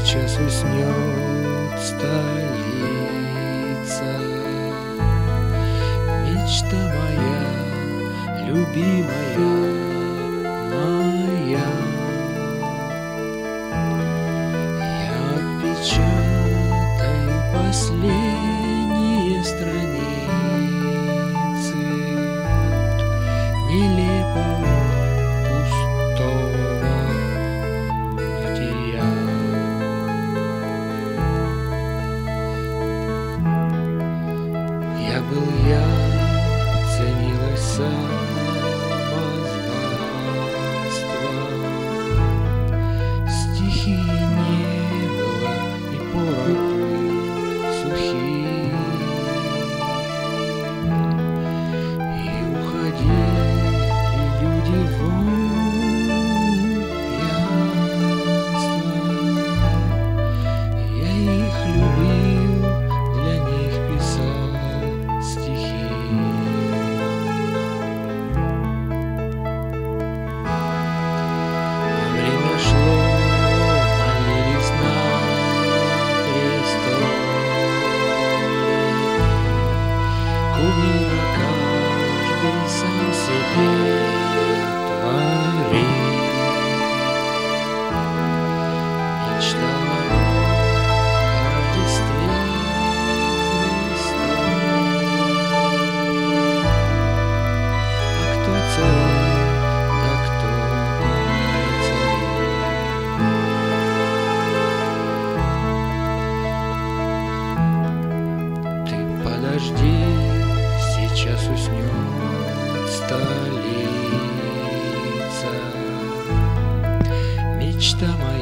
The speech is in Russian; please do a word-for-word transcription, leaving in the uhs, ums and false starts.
сейчас уснет столица. Мечта моя, любимая моя, я отпечатаю последние страницы нелепого пустого бытия. Я был я, ценилось самозванство, стихи не было и порох был сухий, и уходили люди вон пьянства. Я их любил, для них писал стихи. Время шло, молились на престоле. Кумира каждый сам себе творил. Мечтал народ о Рождестве Христовом. А кто царил, да кто не царил. Ты подожди, сейчас уснет столица. Мечта моя,